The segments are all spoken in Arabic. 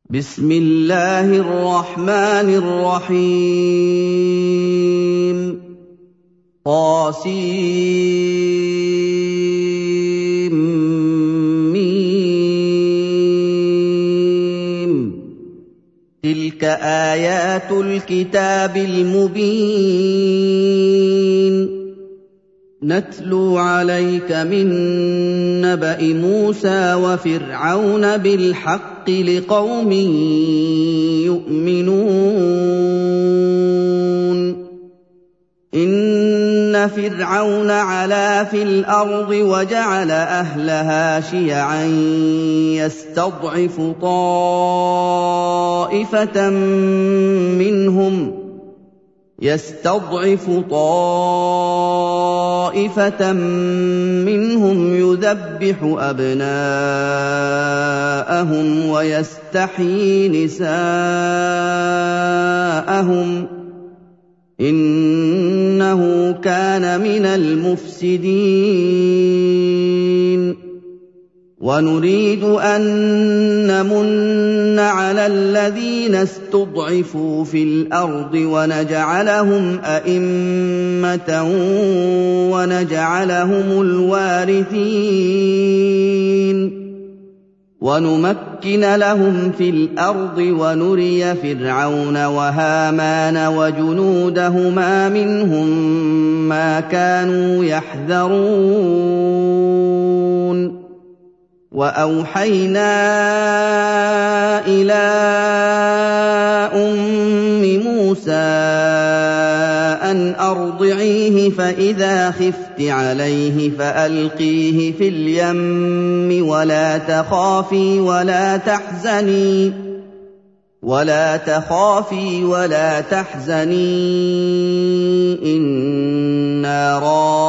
بسم الله الرحمن الرحيم طاسيم تلك آيات الكتاب المبين نتلو عليك من نبأ موسى وفرعون بالحق لقوم يؤمنون إن فرعون علا في الأرض وجعل أهلها شيعا يستضعف طائفة منهم يذبح أبناءهم ويستحيي نساءهم إنه كان من المفسدين ونريد أن نمن على الذين استضعفوا في الأرض ونجعلهم أئمة ونجعلهم الوارثين ونمكن لهم في الأرض ونري فرعون وهامان وجنودهما منهم ما كانوا يحذرون وأوحينا إلى أم موسى أن أرضعيه فإذا خفت عليه فألقيه في اليم ولا تخافي ولا تحزني إنا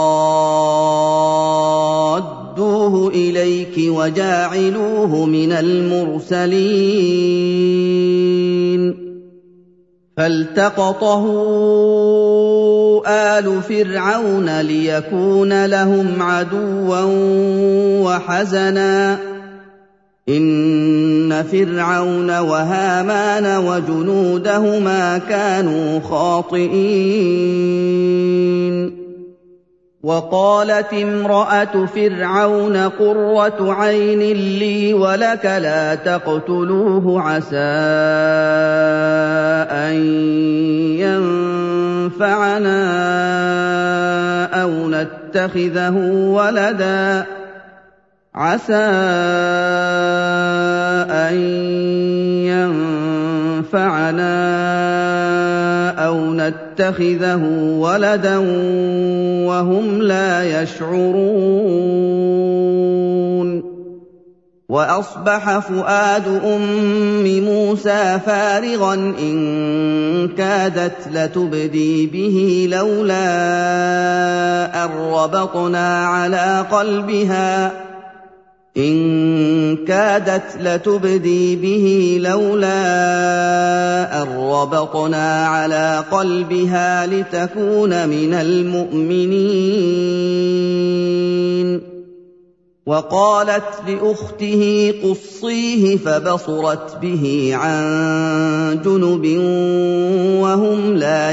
رادوه إليك وجاعلوه من المرسلين فالتقطه آل فرعون ليكون لهم عدوا وحزنا إن فرعون وهامان وجنودهما كانوا خاطئين وقالت امرأة فرعون قرة عين لي ولك لا تقتلوه عسى أن ينفعنا أو نتخذه ولدا وهم لا يشعرون وأصبح فؤاد أم موسى فارغا إن كادت لتبدي به لولا أن ربطنا على قلبها لتكون من المؤمنين وقالت لأخته قصيه فبصرت به عن جنب وهم لا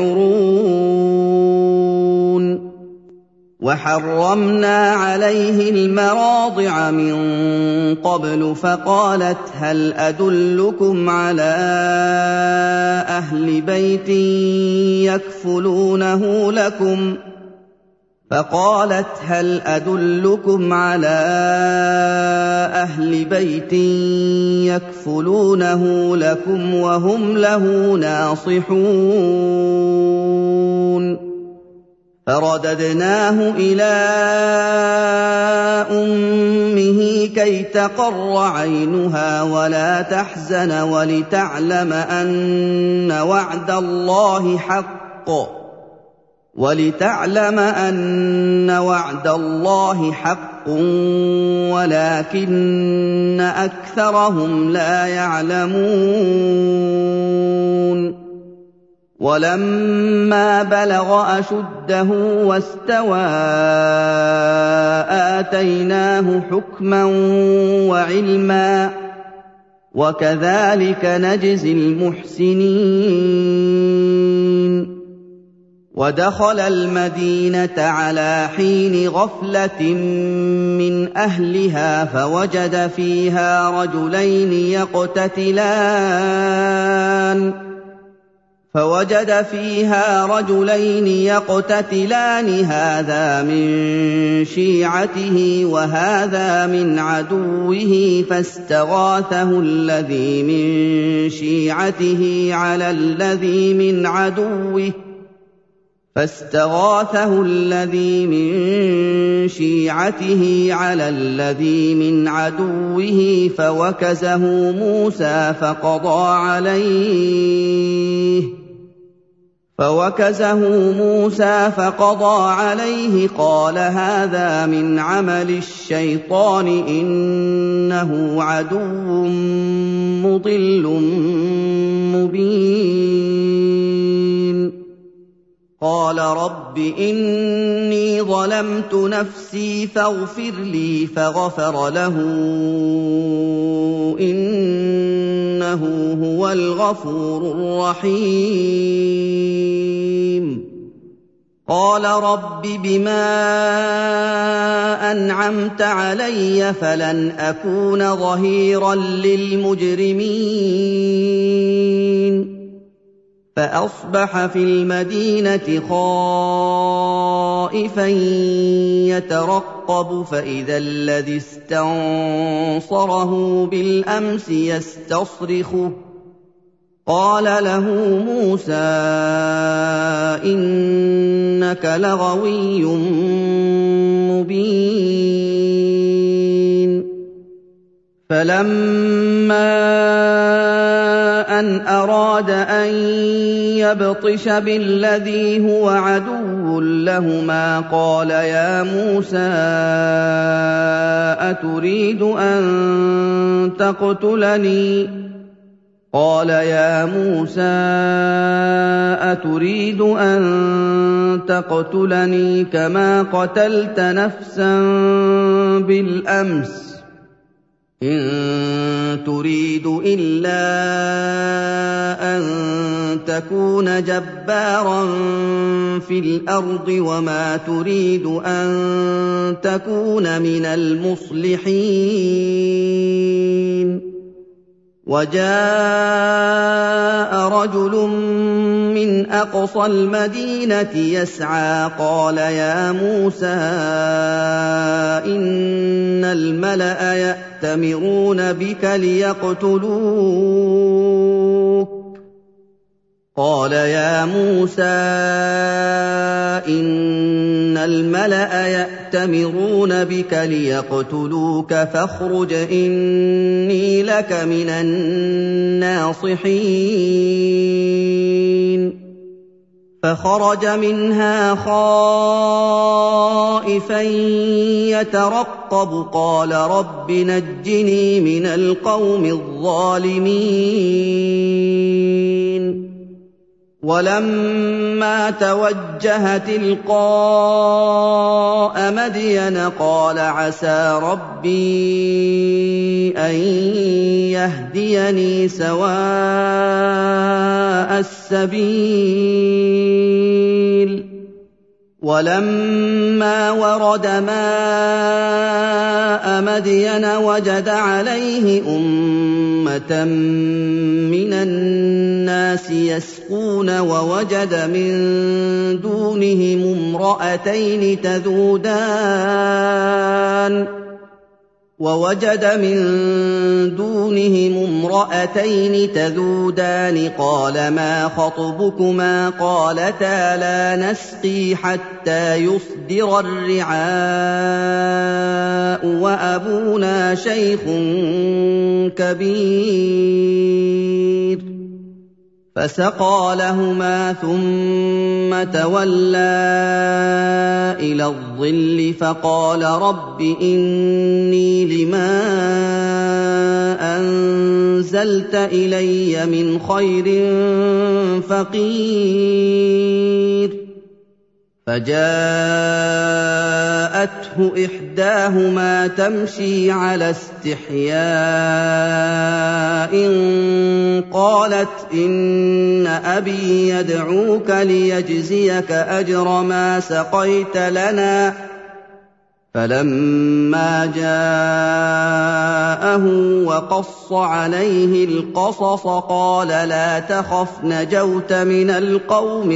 يشعرون وحرمنا عليه المراضع من قبل فقالت هل أدلكم على أهل بيت يكفلونه لكم وهم له ناصحون فرددناه إلى أمه كي تقر عينها ولا تحزن ولتعلم أن وعد الله حق ولكن أكثرهم لا يعلمون ولما بلغ أشده واستوى آتيناه حكما وعلما وَكَذَٰلِكَ نَجْزِي الْمُحْسِنِينَ وَدَخَلَ الْمَدِينَةَ عَلَىٰ حِينِ غَفْلَةٍ مِّنْ أَهْلِهَا فَوَجَدَ فِيهَا رَجُلَيْنِ يَقْتَتِلَانِ هَٰذَا مِن شِيعَتِهِ وَهَٰذَا مِنْ عَدُوِّهِ فَاسْتَغَاثَهُ الَّذِي مِن شِيعَتِهِ عَلَى الَّذِي مِنْ عَدُوِّهِ فَوَكَزَهُ مُوسَىٰ فَقَضَىٰ عَلَيْهِ قَالَ هَٰذَا مِنْ عَمَلِ الشَّيْطَانِ ۖ إِنَّهُ عَدُوٌّ مُّضِلٌّ مُّبِينٌ قَالَ رَبِّ إِنِّي ظَلَمْتُ نَفْسِي فَاغْفِرْ لِي فَغَفَرَ لَهُ إِنَّهُ هُوَ الْغَفُورُ الرَّحِيمُ قَالَ رَبِّ بِمَا أَنْعَمْتَ عَلَيَّ فَلَنْ أَكُونَ ظَهِيرًا لِّلْمُجْرِمِينَ فَأَصْبَحَ فِي الْمَدِينَةِ خَائِفًا يَتَرَقَّبُ فَإِذَا الَّذِي اسْتَنصَرَهُ بِالْأَمْسِ يَسْتَصْرِخُهُ قَالَ لَهُ مُوسَىٰ إِنَّكَ لَغَوِيٌّ مُّبِينٌ فَلَمَّا أَنْ أَرَادَ أَن يَبْطِشَ بِالَّذِي هُوَ عَدُوٌّ لَّهُمَا قَالَ يَا مُوسَىٰ أَتُرِيدُ أَن تَقْتُلَنِي كَمَا قَتَلْتَ نَفْسًا بِالْأَمْسِ ۖ إِن تُرِيدُ إِلَّا أَن تَكُونَ جَبَّارًا فِي الْأَرْضِ وَمَا تُرِيدُ أَن تَكُونَ مِنَ الْمُصْلِحِينَ وَجَاءَ رَجُلٌ مِّنْ أَقْصَى الْمَدِينَةِ يَسْعَىٰ قَالَ يَا مُوسَىٰ إِنَّ الْمَلَأَ يَأْتَمِرُونَ بِكَ لِيَقْتُلُوكَ فَاخْرُجْ إِنِّي لَكَ مِنَ النَّاصِحِينَ فَخَرَجَ مِنْهَا خَائِفًا يَتَرَقَّبُ قَالَ رَبِّ نَجِّنِي مِنَ الْقَوْمِ الظَّالِمِينَ وَلَمَّا تَوَجَّهَ تِلْقَاءَ مَدْيَنَ قَالَ عَسَىٰ رَبِّي أَن يَهْدِيَنِي سَوَاءَ السَّبِيلِ وَلَمَّا وَرَدَ مَاءَ مَدْيَنَ وَجَدَ عَلَيْهِ أُمَّةً مِّنَ النَّاسِ يَسْقُونَ وَوَجَدَ مِن دُونِهِمُ امْرَأَتَيْنِ تَذُودَانِ قَالَ مَا خَطْبُكُمَا قَالَتَا لَا نَسْقِي حَتَّىٰ يُصْدِرَ الرِّعَاءُ وَأَبُونَا شَيْخٌ كَبِيرٌ فَسَقَىٰ لَهُمَا ثُمَّ تَوَلَّىٰ إِلَى الظِّلِّ فَقَالَ رَبِّ إِنِّي لِمَا أَنزَلْتَ إِلَيَّ مِنْ خَيْرٍ فَقِيرٌ فجاءته إحداهما تمشي على استحياء قالت إن أبي يدعوك ليجزيك أجر ما سقيت لنا فلما جاءه وقص عليه القصص قال لا تخف نجوت من القوم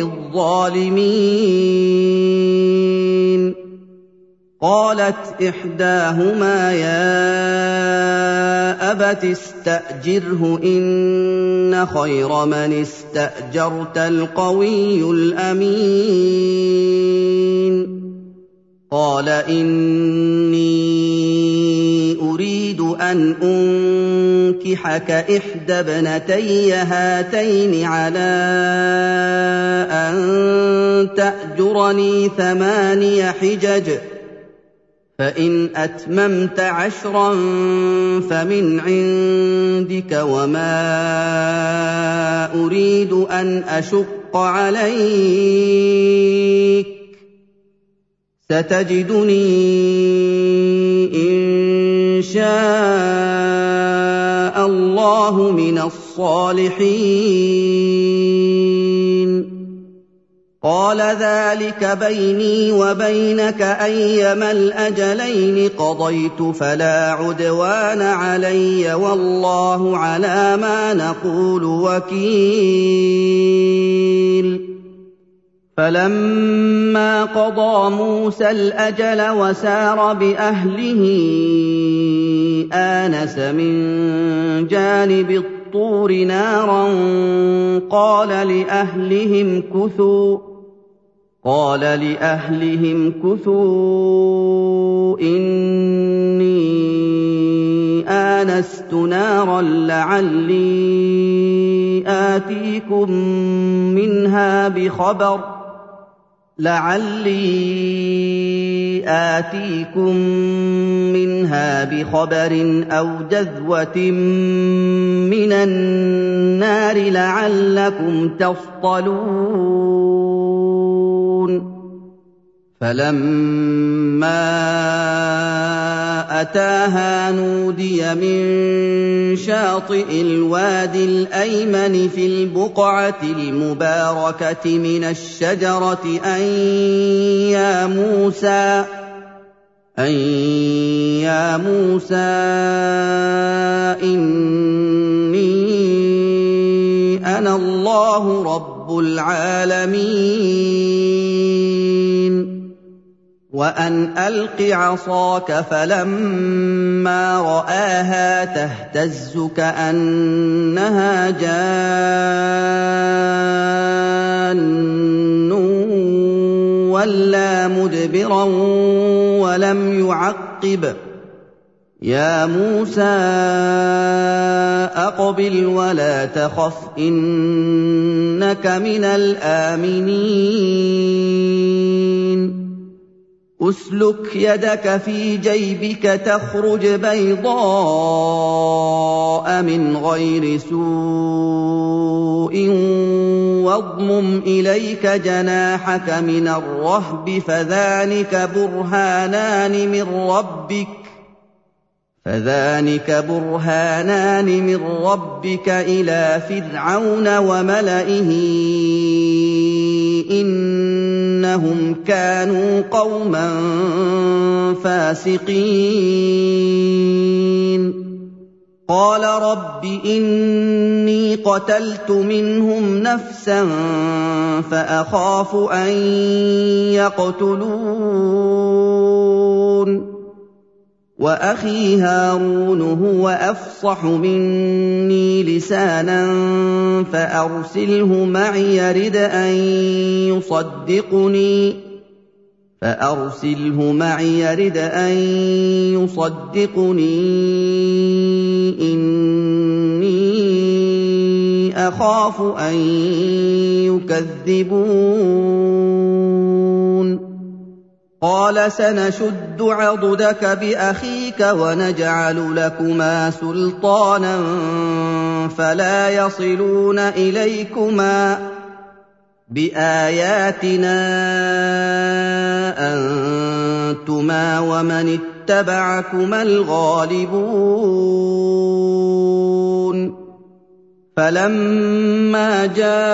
الظالمين قالت إحداهما يا أبت استأجره إن خير من استأجرت القوي الأمين قال إني أريد أن أنكحك إحدى ابنتي هاتين على أن تأجرني 8 حجج فإن أتممت 10 فمن عندك وما أريد أن أشق عليك ستجدني إن شاء الله من الصالحين قال ذلك بيني وبينك أيما الأجلين قضيت فلا عدوان علي والله على ما نقول وكيل فلما قضى موسى الأجل وسار بأهله آنس من جانب الطور نارا قال لأهلهم كثوا إني آنست نارا لعلي آتيكم منها بخبر أو جذوة من النار لعلكم تصطلون فلما أتاها نودي من شاطئ الوادي الأيمن في البقعة المباركة من الشجرة أن يا موسى إني أنا الله رب العالمين وأن ألق عصاك فلما رآها تهتز كأنها جان ولا مدبرا ولم يعقب يا موسى أقبل ولا تخف إنك من الآمنين أسلك يدك في جيبك تخرج بيضاء من غير سوء واضمم إليك جناحك من الرهب فذلك برهانان من ربك إلى فرعون وملئه إنهم كانوا قوما فاسقين قال رب إني قتلت منهم نفسا فأخاف أن يقتلون وأخي هارون هو أفصح مني لسانا فأرسله معي يرد أن يصدقني إني أخاف أن يكذبون قال سنشد عضدك بأخيك ونجعل لكما سلطانا فلا يصلون إليكما بِآيَاتِنَا أَنتُمَا وَمَنِ اتَّبَعَكُمَا الْغَالِبُونَ فَلَمَّا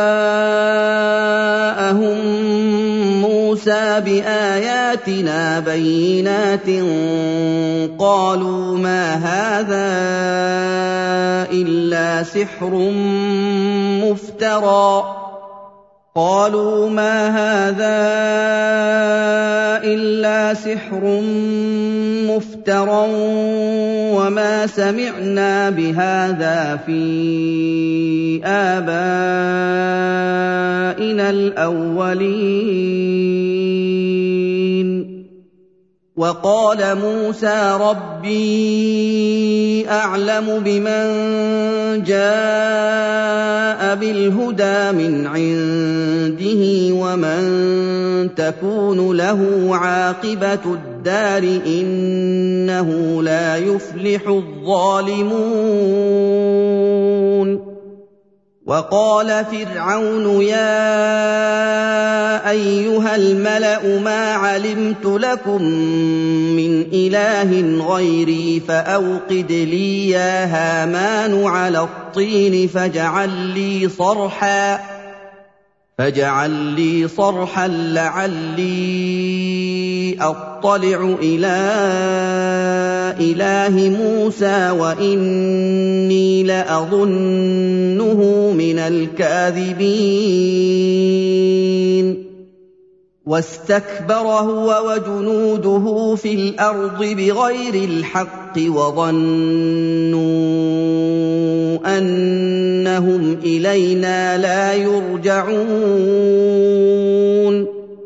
جَاءَهُم مُّوسَىٰ بِآيَاتِنَا بَيِّنَاتٍ قَالُوا مَا هَٰذَا إِلَّا سِحْرٌ مُّفْتَرًى وَمَا سَمِعْنَا بِهَٰذَا فِي آبَائِنَا الْأَوَّلِينَ وَقَالَ مُوسَىٰ رَبِّي أَعْلَمُ بِمَن جَاءَ بِالْهُدَىٰ مِنْ عِندِهِ وَمَن تَكُونُ لَهُ عَاقِبَةُ الدَّارِ ۖ إِنَّهُ لَا يُفْلِحُ الظَّالِمُونَ وَقَالَ فِرْعَوْنُ يَا أَيُّهَا الْمَلَأُ مَا عَلِمْتُ لَكُم مِّنْ إِلَٰهٍ غَيْرِي فَأَوْقِدْ لِي يَا هَامَانُ عَلَى الطِّينِ فاجعل لي صرحا لعلي أطلع إلى إله موسى وإني لأظنه من الكاذبين واستكبر هو وجنوده في الأرض بغير الحق وظنوا أنهم إلينا لا يرجعون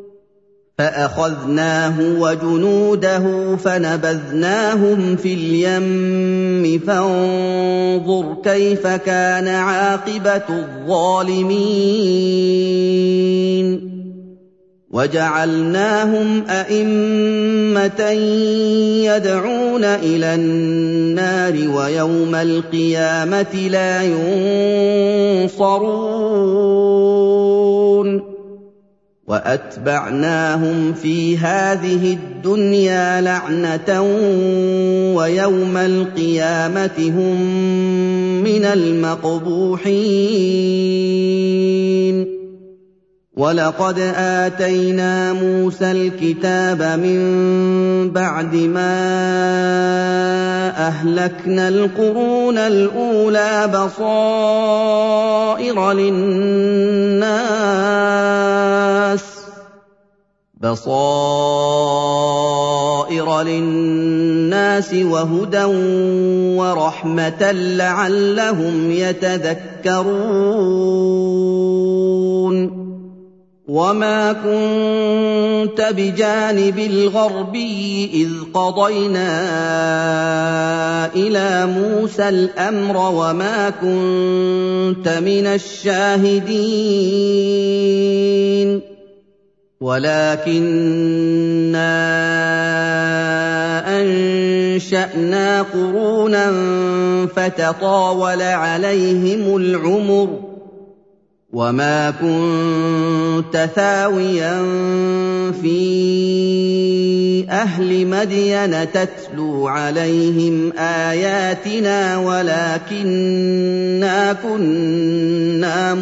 فأخذناه وجنوده فنبذناهم في اليم فانظر كيف كان عاقبة الظالمين وجعلناهم أئمة يدعون إلى النار ويوم القيامة لا ينصرون وأتبعناهم في هذه الدنيا لعنة ويوم القيامة هم من المقبوحين وَلَقَدْ آتَيْنَا مُوسَى الْكِتَابَ مِن بَعْدِ مَا أَهْلَكْنَا الْقُرُونَ الْأُولَىٰ بَصَائِرَ لِلنَّاسِ وَهُدًى وَرَحْمَةً لَّعَلَّهُمْ يَتَذَكَّرُونَ وَمَا كُنتَ بِجَانِبِ الْغَرْبِيِّ إِذْ قَضَيْنَا إِلَىٰ مُوسَى الْأَمْرَ وَمَا كُنتَ مِنَ الشَّاهِدِينَ وَلَٰكِنَّا أَنشَأْنَا قُرُونًا فَتَطَاوَلَ عَلَيْهِمُ الْعُمُرُ وَمَا كُنتَ ثَاوِيًا فِي أَهْلِ مَدْيَنَ تَتْلُو عَلَيْهِمْ آيَاتِنَا وَلَٰكِنَّا كُنَّا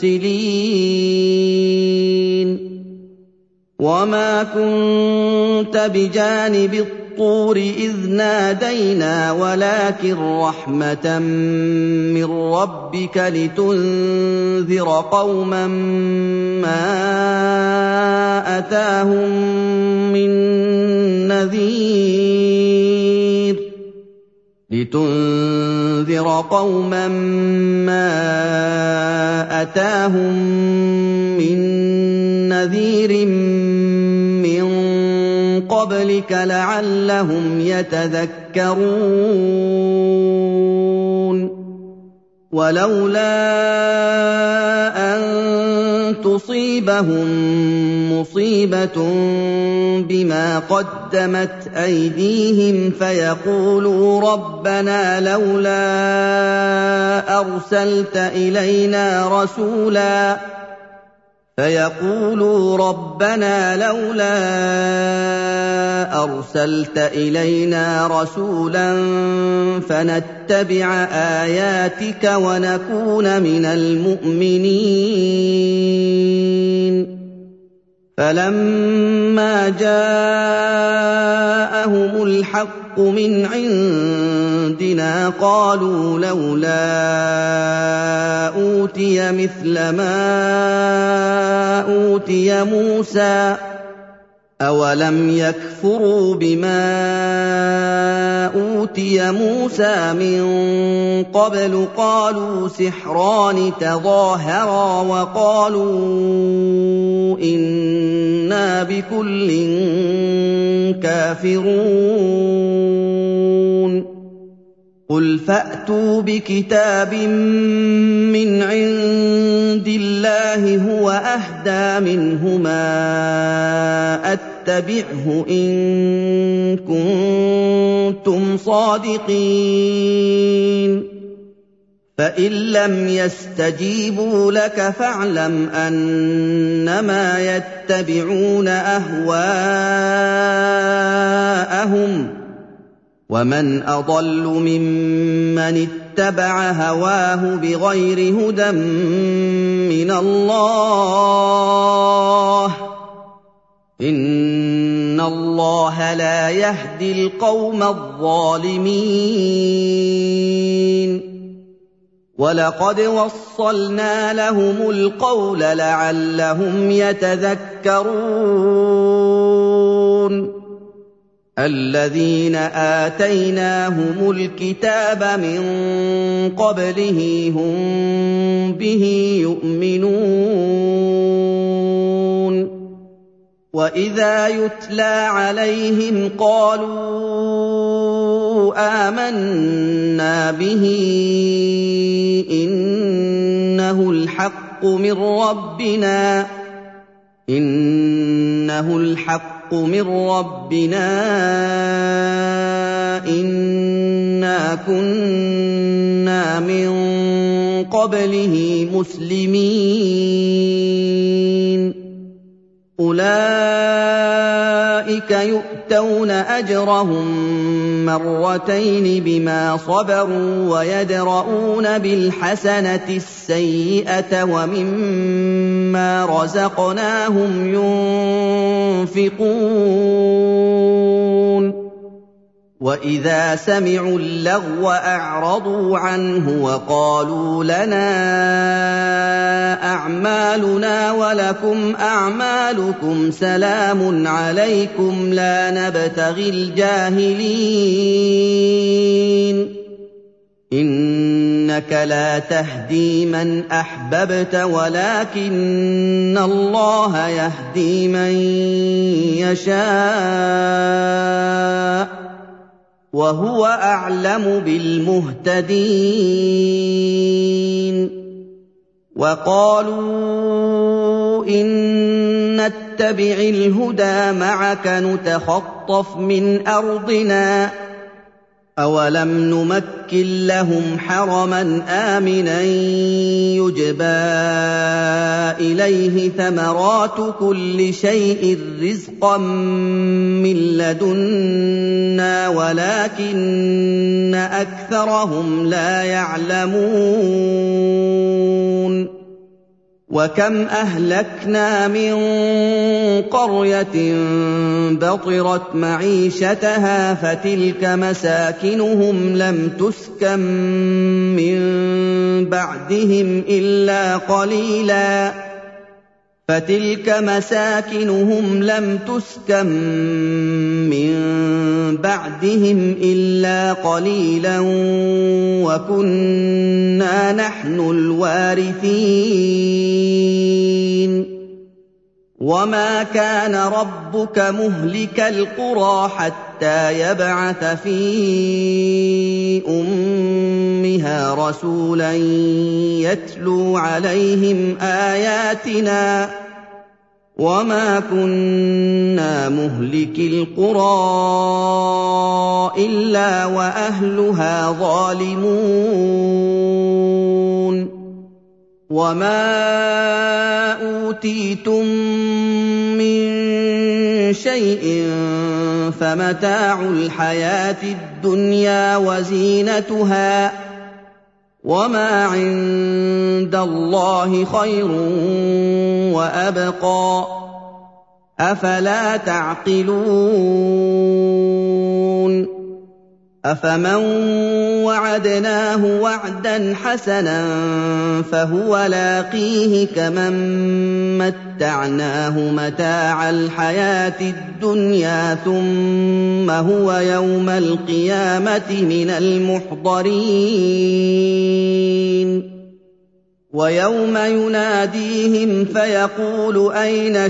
مُرْسِلِينَ وَمَا كُنتَ بِجَانِبِ الطُّورِ إِذْ نَادَيْنَا وَلَٰكِن رَّحْمَةً مِّن رَّبِّكَ لِتُنذِرَ قَوْمًا مَّا أَتَاهُم مِّن نَّذِيرٍ مِّن قَبْلِكَ لَعَلَّهُمْ يَتَذَكَّرُونَ وَلَوْلَا أَن تُصِيبَهُم مُّصِيبَةٌ بِمَا قَدَّمَتْ أَيْدِيهِمْ فَيَقُولُوا رَبَّنَا لَوْلَا أَرْسَلْتَ إِلَيْنَا رَسُولًا فيقولوا ربنا لولا أرسلت إلينا رسولا فنتبع آياتك ونكون من المؤمنين فلما جاءهم الحق من عندنا قالوا لولا أوتي مثل ما أوتي موسى أولم يكفروا بما أوتي موسى من قبل قالوا سحران تظاهرا وقالوا إنا بكل كافرون قل فأتوا بكتاب من عند الله هو أهدى منهما أتبعه إن كنتم صادقين فإن لم يستجيبوا لك فاعلم أنما يتبعون أهواءهم ومن أضل ممن اتبع هواه بغير هدى من الله إن الله لا يهدي القوم الظالمين ولقد وصلنا لهم القول لعلهم يتذكرون الذين آتيناهم الكتاب من قبله هم به يؤمنون وإذا يتلى عليهم قالوا آمنا به إنه الحق من ربنا إنا كنا من قبله مسلمين أولئك يؤتون أجرهم مرتين بما صبروا ويدرؤون بالحسنة السيئة ومما رزقناهم ينفقون وإذا سمعوا اللغو أعرضوا عنه وقالوا لنا أعمالنا ولكم أعمالكم سلام عليكم لا نبتغي الجاهلين إنك لا تهدي من أحببت ولكن الله يهدي من يشاء وهو أعلم بالمهتدين وقالوا إن نتبع الهدى معك نتخطف من أرضنا أولم نمكن لهم حرما آمنا يجبى إليه ثمرات كل شيء رزقا من لدنا ولكن أكثرهم لا يعلمون وكم أهلكنا من قرية بطرت معيشتها فتلك مساكنهم لم تسكن من بعدهم إلا قليلا وكنا نحن الوارثين وما كان ربك مهلك القرى حتى يبعث في أمها رسولا يتلو عليهم آياتنا وما كنا مهلك القرى إلا وأهلها ظالمون وَمَا أُوتِيتُم مِّن شَيْءٍ فَمَتَاعُ الْحَيَاةِ الدُّنْيَا وَزِينَتُهَا ۚ وَمَا عِندَ اللَّهِ خَيْرٌ وَأَبْقَىٰ ۚ أَفَلَا تَعْقِلُونَ أَفَمَن وَعَدْنَاهُ وَعْدًا حَسَنًا فَهُوَ لَاقِيهِ كَمَن مَّتَّعْنَاهُ مَتَاعَ الْحَيَاةِ الدُّنْيَا ثُمَّ هُوَ يَوْمَ الْقِيَامَةِ مِنَ الْمُحْضَرِينَ وَيَوْمَ يُنَادِيهِمْ فَيَقُولُ أَيْنَ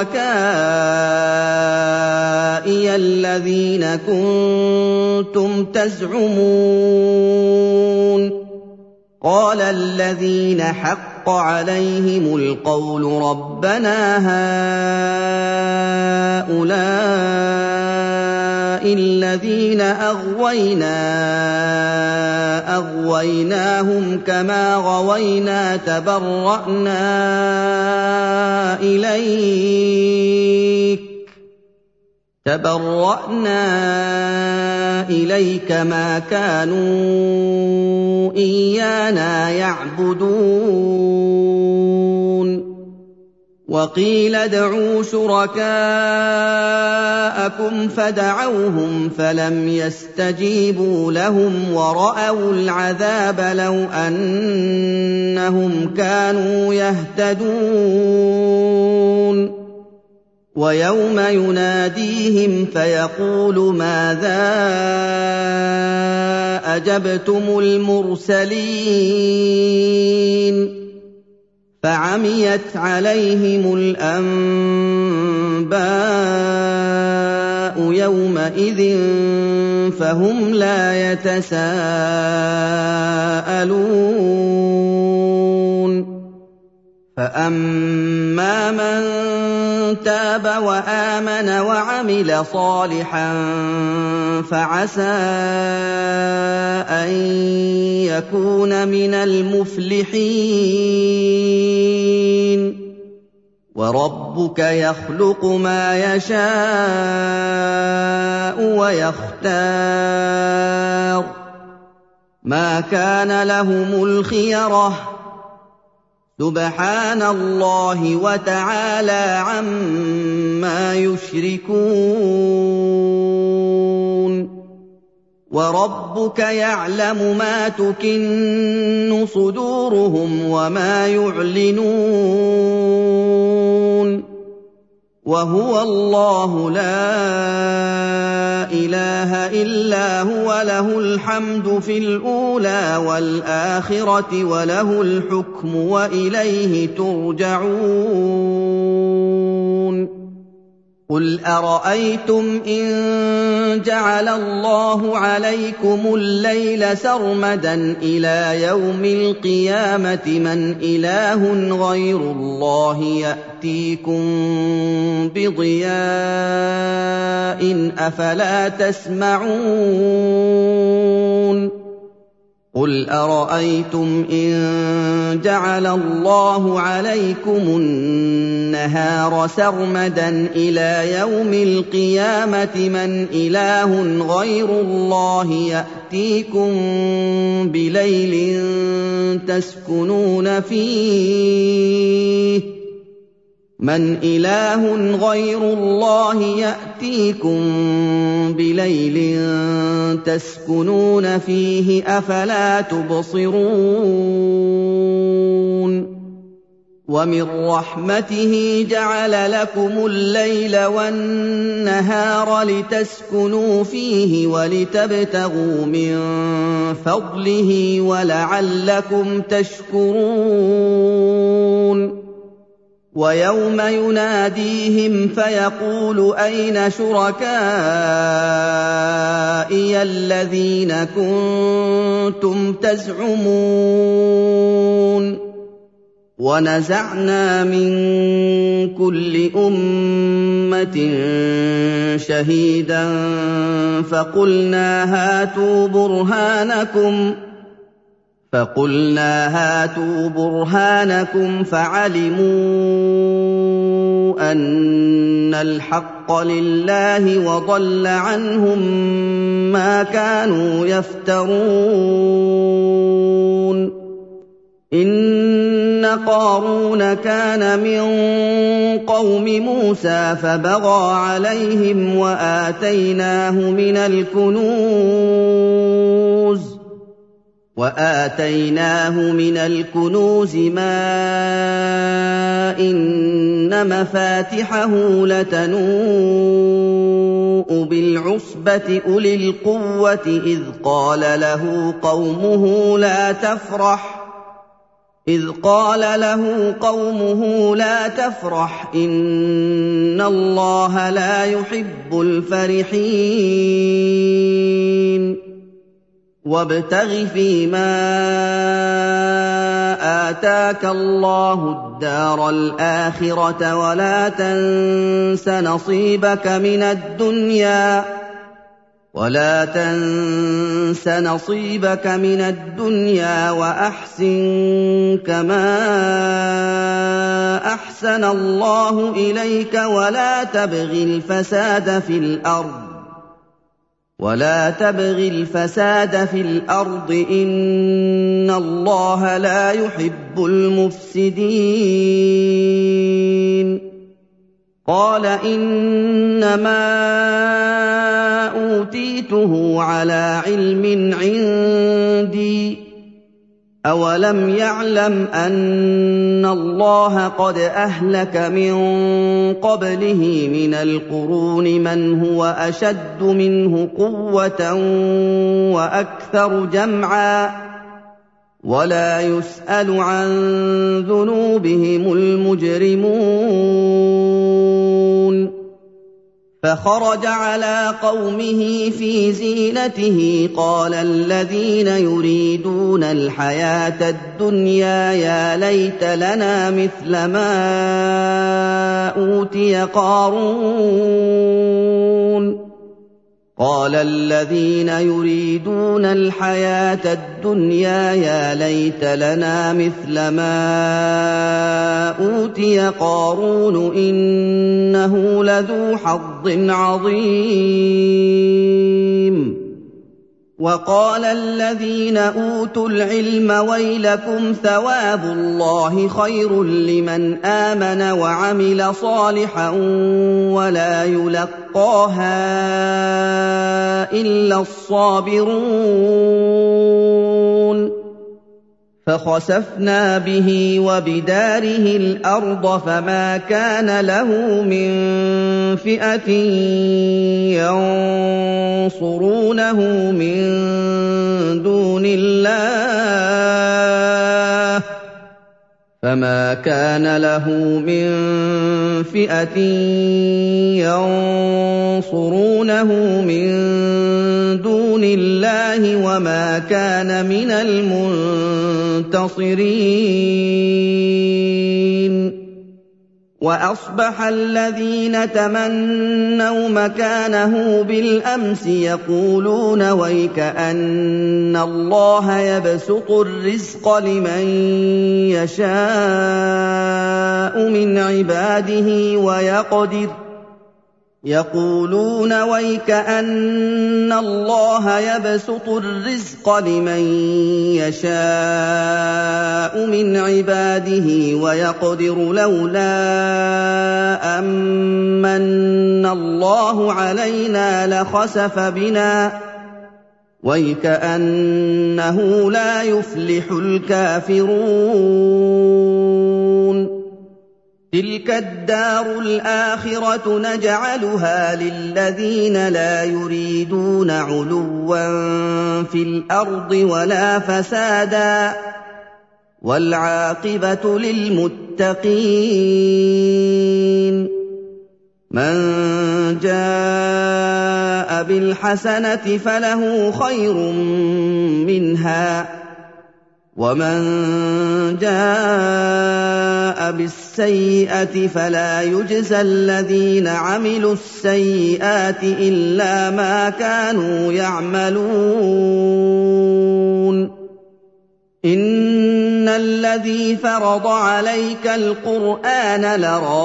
شُرَكَائِيَ الَّذِينَ كُنتُمْ تَزْعُمُونَ قَالَ الَّذِينَ حَقَّ عَلَيْهِمُ الْقَوْلُ رَبَّنَا هَٰؤُلَاءِ الَّذِينَ أَغْوَيْنَاهُمْ كَمَا غَوَيْنَا تَبَرَّأْنَا إِلَيْكَ مَا كَانُوا إِيَّانَا يَعْبُدُونَ وَقِيلَ ادْعُوا شُرَكَاءَكُمْ فَدَعَوْهُمْ فَلَمْ يَسْتَجِيبُوا لَهُمْ وَرَأَوُا الْعَذَابَ لَوْ أَنَّهُمْ كَانُوا يَهْتَدُونَ وَيَوْمَ يُنَادِيهِمْ فَيَقُولُ مَاذَا أَجَبْتُمُ الْمُرْسَلِينَ فَعَمِيَتْ عَلَيْهِمُ الْأَنبَاءُ يَوْمَئِذٍ فَهُمْ لَا يَتَسَاءَلُونَ فَأَمَّا مَن تَابَ وَآمَنَ وَعَمِلَ صَالِحًا فَعَسَىٰ أَن يَكُونَ مِنَ الْمُفْلِحِينَ وَرَبُّكَ يَخْلُقُ مَا يَشَاءُ وَيَخْتَارُ ۗ مَا كَانَ لَهُمُ الْخِيَرَةُ ۚ سُبْحَانَ اللَّهِ وَتَعَالَىٰ عَمَّا يُشْرِكُونَ وَرَبُّكَ يَعْلَمُ مَا تُكِنُّ صُدُورُهُمْ وَمَا يُعْلِنُونَ وَهُوَ اللَّهُ لَا إِلَٰهَ إِلَّا هُوَ لَهُ الْحَمْدُ فِي الْأُولَىٰ وَالْآخِرَةِ وَلَهُ الْحُكْمُ وَإِلَيْهِ تُرْجَعُونَ قُلْ أَرَأَيْتُمْ إِن جَعَلَ اللَّهُ عَلَيْكُمُ اللَّيْلَ سَرْمَدًا إِلَىٰ يَوْمِ الْقِيَامَةِ مَنْ إِلَٰهٌ غَيْرُ اللَّهِ يَأْتِيكُم بِضِيَاءٍ أَفَلَا تَسْمَعُونَ قُلْ أَرَأَيْتُمْ إِن جَعَلَ اللَّهُ عَلَيْكُمُ النَّهَارَ سَرْمَدًا إِلَىٰ يَوْمِ الْقِيَامَةِ مَنْ إِلَٰهٌ غَيْرُ اللَّهِ يَأْتِيكُم بِلَيْلٍ تَسْكُنُونَ فِيهِ مَنْ إِلَٰهٌ غَيْرُ اللَّهِ يَأْتِيكُم بِلَيْلٍ تَسْكُنُونَ فِيهِ ۖ أَفَلَا تُبْصِرُونَ وَمِن رَّحْمَتِهِ جَعَلَ لَكُمُ اللَّيْلَ وَالنَّهَارَ لِتَسْكُنُوا فِيهِ وَلِتَبْتَغُوا مِن فَضْلِهِ وَلَعَلَّكُمْ تَشْكُرُونَ وَيَوْمَ يُنَادِيهِمْ فَيَقُولُ أَيْنَ شُرَكَائِيَ الَّذِينَ كُنتُمْ تَزْعُمُونَ وَنَزَعْنَا مِن كُلِّ أُمَّةٍ شَهِيدًا فَقُلْنَا هَاتُوا بُرْهَانَكُمْ فَقُلْنَا هَاتُوا بُرْهَانَكُمْ فَعَلِمُوا أَنَّ الْحَقَّ لِلَّهِ وَضَلَّ عَنْهُم مَّا كَانُوا يَفْتَرُونَ إِنَّ قَارُونَ كَانَ مِن قَوْمِ مُوسَىٰ فَبَغَىٰ عَلَيْهِمْ وَآتَيْنَاهُ مِنَ الْكُنُوزِ مَا إِنَّ مَفَاتِحَهُ لَتَنُوءُ بِالْعُصْبَةِ أُولِي الْقُوَّةِ إِذْ قَالَ لَهُ قَوْمُهُ لَا تَفْرَحْ إِنَّ اللَّهَ لَا يُحِبُّ الْفَرِحِينَ وَابْتَغِ فِيمَا آتَاكَ اللَّهُ الدَّارَ الْآخِرَةَ وَلَا تَنسَ نَصِيبَكَ مِنَ الدُّنْيَا وَأَحْسِن كَمَا أَحْسَنَ اللَّهُ إِلَيْكَ وَلَا تَبْغِ الْفَسَادَ فِي الْأَرْضِ ۖ إِنَّ اللَّهَ لَا يُحِبُّ الْمُفْسِدِينَ قَالَ إِنَّمَا أُوتِيتُهُ عَلَىٰ عِلْمٍ عِندِي ۚ أَوَلَمْ يَعْلَمْ أَنَّ اللَّهَ قَدْ أَهْلَكَ مِن قَبْلِهِ مِنَ الْقُرُونِ مَنْ هُوَ أَشَدُّ مِنْهُ قُوَّةً وَأَكْثَرُ جَمْعًا ۚ وَلَا يُسْأَلُ عَن ذُنُوبِهِمُ الْمُجْرِمُونَ فَخَرَجَ عَلَىٰ قَوْمِهِ فِي زِينَتِهِ قَالَ الَّذِينَ يُرِيدُونَ الْحَيَاةَ الدُّنْيَا يَا لَيْتَ لَنَا مِثْلَ مَا أُوتِيَ قَارُونُ قَالَ الَّذِينَ يُرِيدُونَ الْحَيَاةَ الدُّنْيَا يَا لَيْتَ لَنَا مِثْلَ مَا أُوتِيَ قَارُونُ إِنَّهُ لَذُو حَظٍّ عَظِيمٍ وَقَالَ الَّذِينَ أُوتُوا الْعِلْمَ وَيْلَكُمْ ثَوَابُ اللَّهِ خَيْرٌ لِّمَنْ آمَنَ وَعَمِلَ صَالِحًا وَلَا يُلَقَّاهَا إِلَّا الصَّابِرُونَ فَخَسَفْنَا بِهِ وَبِدَارِهِ الْأَرْضَ فَمَا كَانَ لَهُ مِن فِئَةٍ يَنصُرُونَهُ مِن دُونِ اللَّهِ وَمَا كَانَ مِنَ الْمُنتَصِرِينَ وَأَصْبَحَ الَّذِينَ تَمَنَّوْا مَكَانَهُ بِالْأَمْسِ يَقُولُونَ وَيْكَأَنَّ اللَّهَ يَبْسُطُ الرِّزْقَ لِمَن يَشَاءُ مِنْ عِبَادِهِ وَيَقْدِرُ لَوْلَا أَمَّنَّ اللَّهُ عَلَيْنَا لَخَسَفَ بِنَا وَيْكَأَنَّهُ لَا يُفْلِحُ الْكَافِرُونَ تِلْكَ الدَّارُ الْآخِرَةُ نَجْعَلُهَا لِلَّذِينَ لَا يُرِيدُونَ عُلُوًّا فِي الْأَرْضِ وَلَا فَسَادًا ۚ وَالْعَاقِبَةُ لِلْمُتَّقِينَ مَن جَاءَ بِالْحَسَنَةِ فَلَهُ خَيْرٌ مِّنْهَا وَمَن جَاءَ بِالسَّيِّئَةِ فَلَا يُجْزَى الَّذِينَ عَمِلُوا السَّيِّئَاتِ إِلَّا مَا كَانُوا يَعْمَلُونَ إِنَّ الَّذِي فَرَضَ عَلَيْكَ الْقُرْآنَ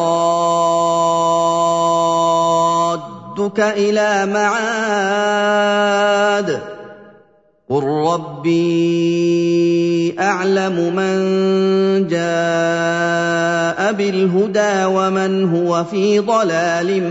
لَرَادُّكَ إِلَىٰ مَعَادٍ ۚ قُل رَّبِّي أَعْلَمُ مَن جَاءَ بِالْهُدَىٰ وَمَنْ هُوَ فِي ضَلَالٍ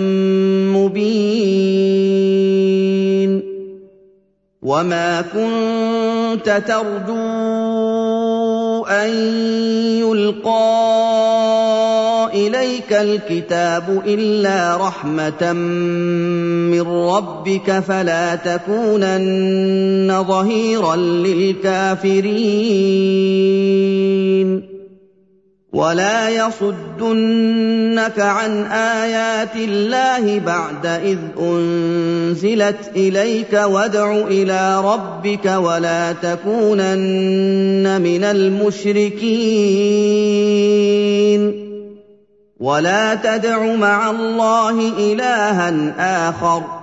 مُّبِينٍ وَمَا كُنتَ تَرْجُو أَن يُلْقَىٰ إِلَيْكَ الْكِتَابُ إِلَّا رَحْمَةً مِّن رَّبِّكَ فَلَا تَكُونَنَّ ظَهِيرًا لِّلْكَافِرِينَ وَلَا يَصُدُّنَّكَ عَنْ آيَاتِ اللَّهِ بَعْدَ إِذْ أُنزِلَتْ إِلَيْكَ وَادْعُ إِلَىٰ رَبِّكَ وَلَا تَكُونَنَّ مِنَ الْمُشْرِكِينَ وَلَا تَدْعُ مَعَ اللَّهِ إِلَٰهًا آخَرَ ۖ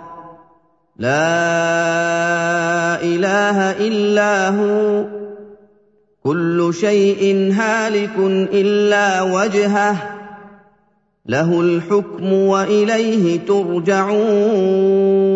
لَا إِلَٰهَ إِلَّا هُوَ ۚ كُلُّ شَيْءٍ هَالِكٌ إِلَّا وَجْهَهُ ۚ لَهُ الْحُكْمُ وَإِلَيْهِ تُرْجَعُونَ